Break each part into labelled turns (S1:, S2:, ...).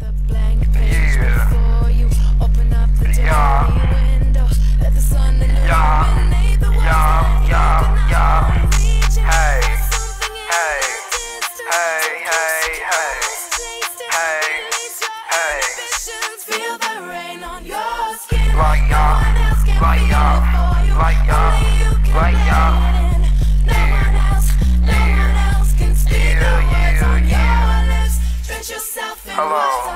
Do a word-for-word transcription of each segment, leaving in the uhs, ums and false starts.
S1: Like y'all, like y'all, like y'all, like y'all. Yeah, yeah, yeah, yeah. Hello.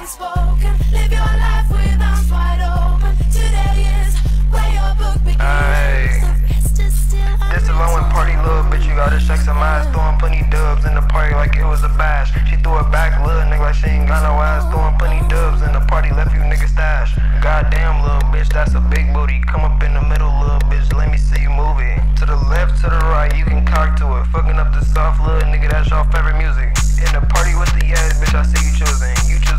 S1: Hey, this alone with party, little bitch. You gotta check some ass, throwing plenty dubs in the party like it was a bash. She threw it back, little nigga, like she ain't got no ass, throwing plenty dubs in the party, left you niggas stash. Goddamn, little bitch, that's a big booty. Come up in the middle, little bitch, let me see you move it. To the left, to the right, you can cock to it. Fucking up the soft, little nigga, that's your favorite music. In the party with the ass, bitch, I see you choosing. You choosing.